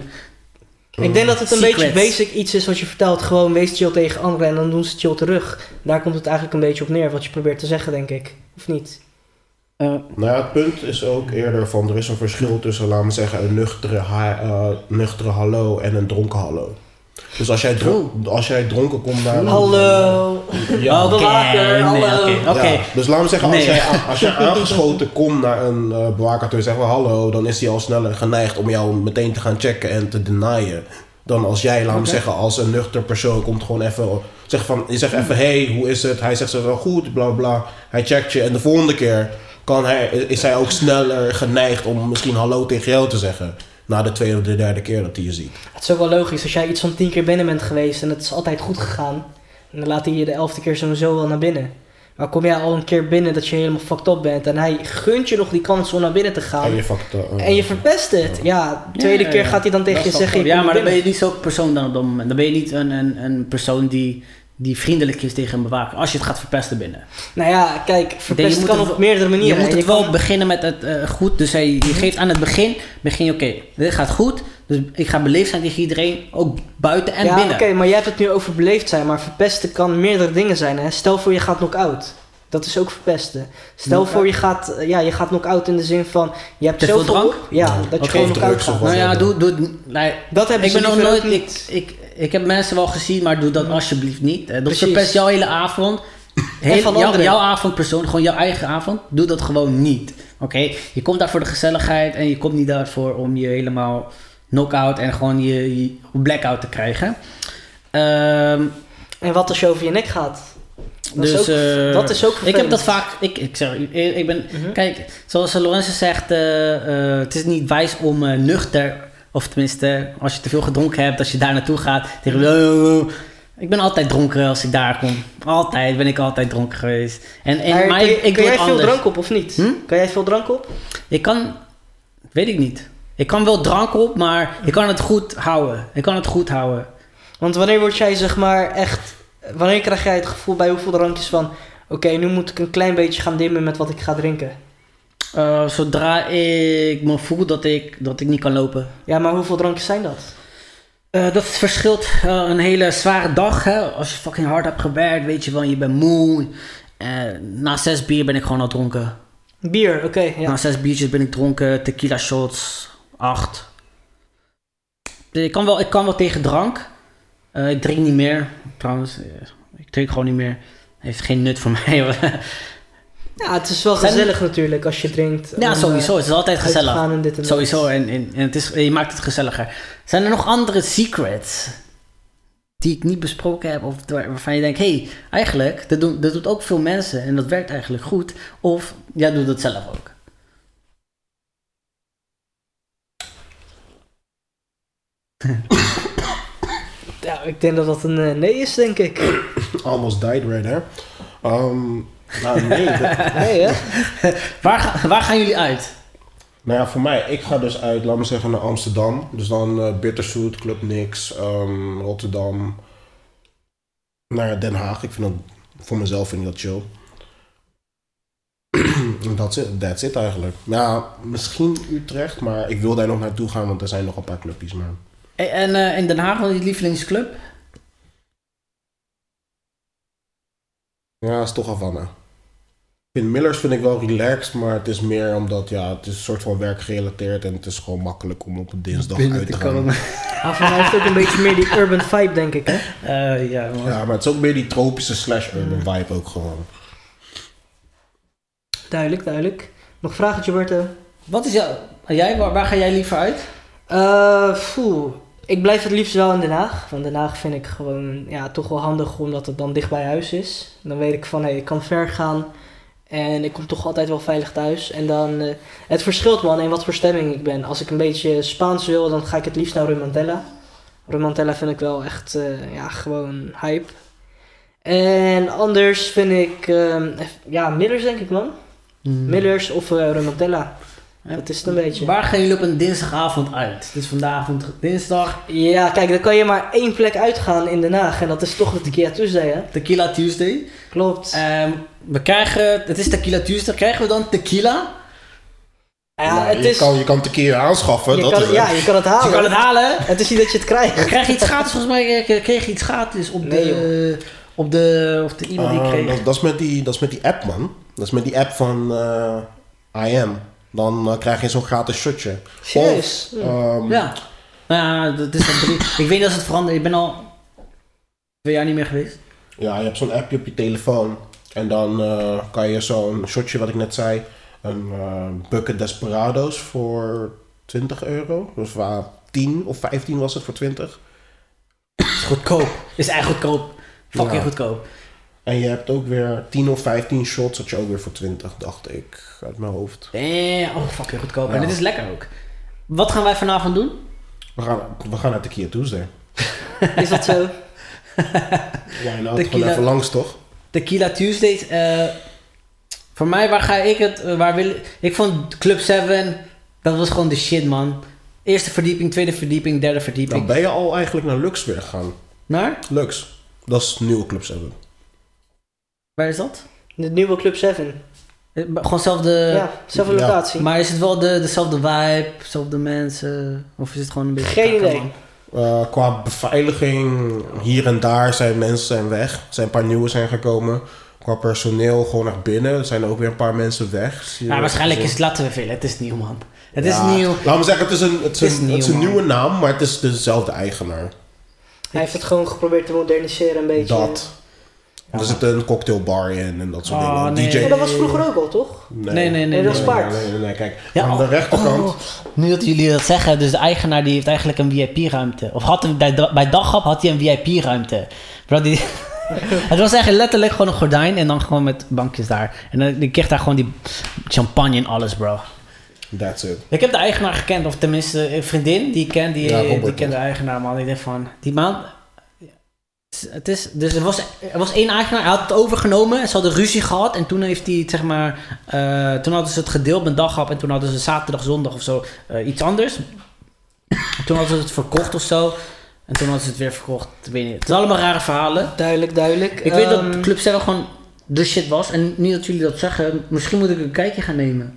Ik denk dat het een Secrets. beetje basic iets is wat je vertelt. Gewoon wees chill tegen anderen en dan doen ze chill terug. Daar komt het eigenlijk een beetje op neer wat je probeert te zeggen, denk ik. Of niet? Uh, nou ja, het punt is ook eerder van... Er is een verschil tussen, laten we zeggen, een nuchtere, ha- uh, nuchtere hallo en een dronken hallo. Dus als jij, dron- als jij dronken komt naar... Hallo. Ja. Oké, okay, nee, okay, okay. Ja, dus laten we zeggen, als, nee. jij, als jij aangeschoten komt naar een uh, bewaker en zegt wel hallo, dan is hij al sneller geneigd om jou meteen te gaan checken en te denyen. Dan als jij, laten we okay. zeggen, als een nuchter persoon komt gewoon even... Zeg van, je zegt even, hey, hoe is het? Hij zegt zo wel goed, bla bla. Hij checkt je en de volgende keer kan hij, is hij ook sneller geneigd om misschien hallo tegen jou te zeggen. Na de tweede of de derde keer dat hij je ziet. Het is ook wel logisch. Als jij iets van tien keer binnen bent geweest en het is altijd goed gegaan. En dan laat hij je de elfde keer sowieso wel naar binnen. Maar kom jij al een keer binnen dat je helemaal fucked up bent. En hij gunt je nog die kans om naar binnen te gaan. En je, fucked, uh, en je verpest het. Ja, de tweede ja, keer ja, gaat hij dan tegen je zeggen. Ja, maar dan ben je niet zo'n persoon dan op dat moment. Dan ben je niet een, een, een persoon die... die vriendelijk is tegen een bewaker, als je het gaat verpesten binnen. Nou ja, kijk, verpesten kan op wel, meerdere manieren. Je moet het je wel kan... beginnen met het uh, goed, dus je, je geeft aan het begin, begin je oké, okay, dit gaat goed, dus ik ga beleefd zijn tegen iedereen, ook buiten en ja, binnen. Ja, oké, okay, maar jij hebt het nu over beleefd zijn, maar verpesten kan meerdere dingen zijn. Hè? Stel voor je gaat knock-out. Dat is ook verpesten. Stel knock-out. voor je gaat, ja, je gaat knock-out in de zin van, je hebt zoveel drank, ja, ja, dat je gewoon knock-out gaat. Nou ja, doe, doe, nee, dat heb ik ben nog nooit, ik, ik, ik heb mensen wel gezien, maar doe dat alsjeblieft niet. Dat verpest jouw hele avond. Heel, van jou, jouw avond persoon, gewoon jouw eigen avond. Doe dat gewoon niet. Oké, okay? Je komt daar voor de gezelligheid en je komt niet daarvoor om je helemaal knock-out en gewoon je, je blackout te krijgen. Um, en wat als je over je nek gaat? Dat dus, is ook, uh, dat is ook vervelend. Ik heb dat vaak... Ik, ik, zeg, ik, ik ben... Mm-hmm. Kijk, zoals Lorenzo zegt... Uh, uh, het is niet wijs om uh, nuchter... Of tenminste, als je te veel gedronken hebt... Als je daar naartoe gaat... Tegen, uh, ik ben altijd dronken als ik daar kom. Altijd ben ik altijd dronken geweest. En, en, maar, maar kun, je, ik, ik kun jij anders. veel drank op of niet? Hm? Kan jij veel drank op? Ik kan... Weet ik niet. Ik kan wel drank op, maar ik kan het goed houden. Ik kan het goed houden. Want wanneer word jij zeg maar echt... Wanneer krijg jij het gevoel bij hoeveel drankjes van... Oké, okay, nu moet ik een klein beetje gaan dimmen met wat ik ga drinken? Uh, zodra ik me voel dat ik, dat ik niet kan lopen. Ja, maar hoeveel drankjes zijn dat? Uh, dat verschilt uh, een hele zware dag. Hè? Als je fucking hard hebt gewerkt, weet je wel, je bent moe. Uh, na zes bier ben ik gewoon al dronken. Bier, oké, okay, ja. Na zes biertjes ben ik dronken, tequila shots, acht. Ik kan wel, ik kan wel tegen drank. Uh, ik drink niet meer, trouwens. Uh, ik drink gewoon niet meer. Heeft geen nut voor mij. Ja, het is wel gezellig Zijn... natuurlijk als je drinkt. Ja, om, sowieso. Het is altijd gezellig. En dit en sowieso. En, en, en het is, je maakt het gezelliger. Zijn er nog andere secrets die ik niet besproken heb? Of waarvan je denkt, hé, hey, eigenlijk, dat doen, dat doet ook veel mensen. En dat werkt eigenlijk goed. Of jij doet het zelf ook. Ja, ik denk dat dat een uh, nee is, denk ik. Almost died right there. Um, nou, nee. Dat... nee, hè? waar, ga, waar gaan jullie uit? Nou ja, voor mij, ik ga dus uit, laat me zeggen, naar Amsterdam. Dus dan uh, Bitterzoet, Club Nix, um, Rotterdam. naar Den Haag. Ik vind dat, voor mezelf vind ik dat chill. That's it, that's it eigenlijk. Ja, misschien Utrecht, maar ik wil daar nog naartoe gaan, want er zijn nog een paar clubjes. Maar... En, en uh, in Den Haag, wat is je lievelingsclub? Ja, dat is toch Havana. In Millers vind ik wel relaxed, maar het is meer omdat ja, het is een soort van werkgerelateerd en het is gewoon makkelijk om op een dinsdag Binnen uit te, te gaan. komen. Havana heeft ook een beetje meer die urban vibe, denk ik, hè? Uh, ja, man. Ja, maar het is ook meer die tropische slash urban vibe ook gewoon. Duidelijk, duidelijk. Nog een vraagje, Berto? Wat is jouw... Jij, waar, waar ga jij liever uit? Uh, poeh. Ik blijf het liefst wel in Den Haag. Want Den Haag vind ik gewoon ja, toch wel handig omdat het dan dicht bij huis is. Dan weet ik van, hé, hey, ik kan ver gaan. En ik kom toch altijd wel veilig thuis. En dan, uh, het verschilt man in wat voor stemming ik ben. Als ik een beetje Spaans wil, dan ga ik het liefst naar Rumantella. Rumantella vind ik wel echt, uh, ja, gewoon hype. En anders vind ik, uh, ja, Millers denk ik man. Mm. Millers of uh, Rumantella. Ja, dat is het een beetje. Waar gaan jullie op een dinsdagavond uit? Het is vandaag dinsdag. Ja, kijk, dan kan je maar één plek uitgaan in Den Haag. En dat is toch de Tequila Tuesday, hè? Tequila Tuesday. Klopt. Um, we krijgen, het is Tequila Tuesday. Krijgen we dan tequila? Ja, ja, het je, is... kan, je kan tequila aanschaffen. Je dat kan, is ja, je kan het halen. Je kan het halen. Het is niet dat je het krijgt. We krijgen iets gratis. Volgens mij kreeg je iets gratis op nee, de... Joh. Op de... Of de iemand die uh, kreeg. Dat, dat, is met die, dat is met die app, man. Dat is met die app van uh, I am. Dan uh, krijg je zo'n gratis shotje. Serieus? Of, um, ja. Nou ja, dat is dan drie. Ik weet niet als het verandert. Ik ben al twee jaar niet meer geweest. Ja, je hebt zo'n appje op je telefoon. En dan uh, kan je zo'n shotje, wat ik net zei, een uh, bucket Desperados voor twintig euro. Dus waar tien of vijftien was het voor twintig. Is goedkoop. Is echt goedkoop. Fucking ja. goedkoop. En je hebt ook weer tien of vijftien shots, dat je ook weer voor twintig, dacht ik, uit mijn hoofd. Eh, oh, fucking goedkoop. Ja. En dit is lekker ook. Wat gaan wij vanavond doen? We gaan, we gaan naar Tequila Tuesday. Is dat zo? Ja, nou, het gewoon even langs, toch? Tequila Tuesdays. Uh, voor mij, waar ga ik het... Uh, waar wil ik... ik vond Club zeven, dat was gewoon de shit, man. Eerste verdieping, tweede verdieping, derde verdieping. Dan ben je al eigenlijk naar Lux weer gegaan. Naar? Lux. Dat is de nieuwe Club zeven. Waar is dat? De nieuwe Club zeven. Uh, gewoon dezelfde... Ja, dezelfde ja. locatie. Maar is het wel de, dezelfde vibe, dezelfde mensen? Of is het gewoon een beetje... Geen idee. Uh, qua beveiliging, hier en daar zijn mensen zijn weg. Er zijn een paar nieuwe zijn gekomen. Qua personeel gewoon naar binnen. Er zijn ook weer een paar mensen weg. Ja, waarschijnlijk is het laten we veel. Het is nieuw, man. Het ja, is nieuw. Laat me zeggen, het is een, het is het is een, nieuw, het is een nieuwe nieuwe naam, maar het is dezelfde eigenaar. Hij heeft het gewoon geprobeerd te moderniseren een beetje. Dat. Ja. Er zit een cocktailbar in en dat soort oh, dingen. Nee. D J. Maar dat was vroeger ook al, toch? Nee, nee, nee. nee, nee dat is nee, paard. Nee, nee, nee, kijk. Ja, aan de rechterkant... Oh, nu dat jullie dat zeggen, dus de eigenaar die heeft eigenlijk een V I P-ruimte. Of had hij, bij, bij Daghap had hij een V I P-ruimte. Bro, die... Het was eigenlijk letterlijk gewoon een gordijn en dan gewoon met bankjes daar. En dan die kreeg daar gewoon die champagne en alles, bro. That's it. Ik heb de eigenaar gekend, of tenminste een vriendin die ik ken, die, ja, die kent de eigenaar, man. Ik denk van, die man... Het is, dus er was, er was één eigenaar, hij had het overgenomen en ze hadden ruzie gehad. En toen heeft hij, zeg maar, uh, toen hadden ze het gedeeld met Daghap en toen hadden ze zaterdag, zondag of zo uh, iets anders. Toen hadden ze het verkocht of zo. En toen hadden ze het weer verkocht. Ik weet niet. Het zijn allemaal rare verhalen. Duidelijk, duidelijk. Ik um, weet dat Club zeven gewoon de shit was. En niet dat jullie dat zeggen. Misschien moet ik een kijkje gaan nemen.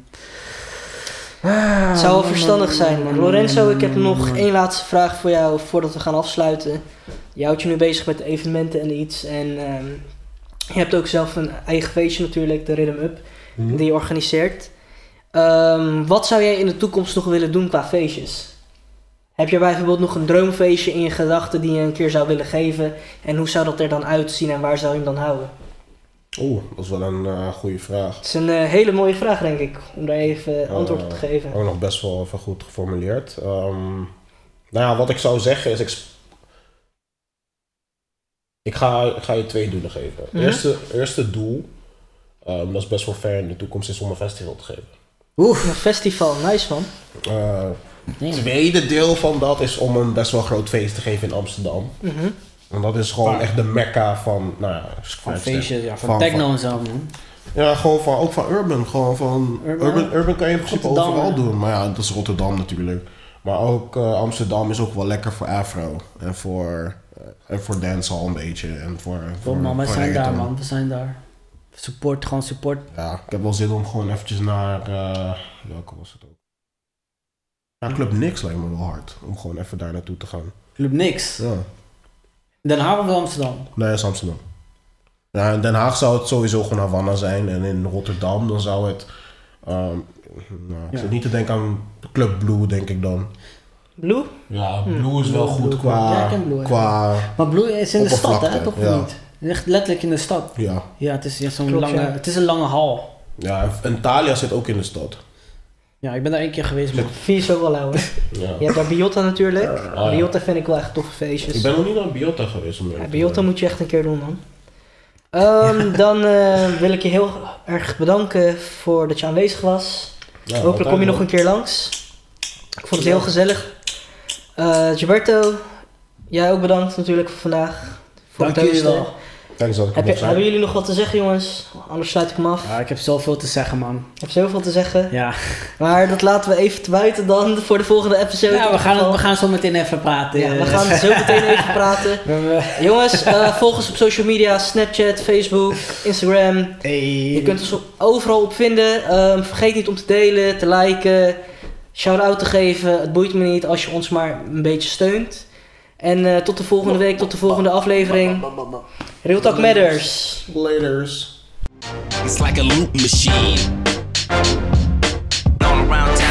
Ah, het zou wel verstandig zijn. Lorenzo, ik heb nog één laatste vraag voor jou voordat we gaan afsluiten. Je houdt je nu bezig met de evenementen en iets. En um, je hebt ook zelf een eigen feestje natuurlijk, de Rhythm Up, mm-hmm. die je organiseert. Um, wat zou jij in de toekomst nog willen doen qua feestjes? Heb je bijvoorbeeld nog een droomfeestje in je gedachten die je een keer zou willen geven? En hoe zou dat er dan uitzien en waar zou je hem dan houden? Oeh, dat is wel een uh, goede vraag. Het is een uh, hele mooie vraag, denk ik, om daar even antwoord op te geven. Ook nog best wel even goed geformuleerd. Um, nou ja, wat ik zou zeggen is... Ik, sp- ik, ga, ik ga je twee doelen geven. Het mm-hmm. eerste, eerste doel, um, dat is best wel ver in de toekomst, is om een festival te geven. Oeh, een festival. Nice, man. Uh, Het tweede deel van dat is om een best wel groot feest te geven in Amsterdam. Mm-hmm. En dat is gewoon Waar? echt de mekka van, nou ja, van feestjes, ja, van, van techno van, en zo, man. Ja, gewoon van, ook van urban. Gewoon van, urban, urban, urban kan je in principe Rotterdam, overal hè? doen. Maar ja, dat is Rotterdam natuurlijk. Maar ook uh, Amsterdam is ook wel lekker voor afro. En voor uh, En voor dancehall een beetje. En voor, voor, oh man, we voor zijn reggaeton. daar man, we zijn daar. Support, gewoon support. Ja, ik heb wel zin om gewoon eventjes naar, uh, welke was het ook? Ja, Club Nix lijkt me wel hard, om gewoon even daar naartoe te gaan. Club Nix? Ja. Den Haag of Amsterdam? Nee, dat is Amsterdam. Ja, in Den Haag zou het sowieso gewoon Havana zijn en in Rotterdam dan zou het, um, nou, ik Ja. zit niet te denken aan Club Blue, denk ik dan. Blue? Ja, Blue is wel Blue, goed Blue. qua, Ja, ik ken Blue, ja. qua, Maar Blue is in de stad, hè? Oppervlakte, Toch ja. of niet? Echt letterlijk in de stad. ja. Ja, het is ja, zo'n Klopt, lange, ja. het is een lange hal. Ja, en Thalia zit ook in de stad. Ja, ik ben daar één keer geweest, man. Vind je zo wel ouwe. Ja. Je hebt daar Biotta natuurlijk. ja. Biotta vind ik wel echt toffe feestjes. Ik ben nog niet naar Biotta geweest. Om Ja, eerlijk te Biotta zijn. moet je echt een keer doen, man. Ehm, dan eh, wil ik je heel erg bedanken voor dat je aanwezig was. Ja, Hopelijk altijd kom je nog wel. een keer langs. Ik vond het heel gezellig. Uh, Gilberto, jij ook bedankt natuurlijk voor vandaag. Voor Dank het jullie hosten. wel. Thanks dat ik er Heb je, mocht zijn. hebben jullie nog wat te zeggen, jongens? Anders sluit ik hem af. Ja, ik heb zoveel te zeggen, man. Ik heb zoveel te zeggen. Ja, Maar dat laten we even te buiten dan voor de volgende episode. ja we, gaan, In ieder we gaan zo meteen even praten. geval. Ja, we gaan zo meteen even praten. Jongens, uh, volg ons op social media. Snapchat, Facebook, Instagram. Hey. Je kunt ons op- overal op vinden. Um, vergeet niet om te delen, te liken, shout-out te geven. Het boeit me niet als je ons maar een beetje steunt. En uh, tot de volgende week, tot de volgende aflevering. Real Talk Matters. Laters. It's like a loop machine. All around town.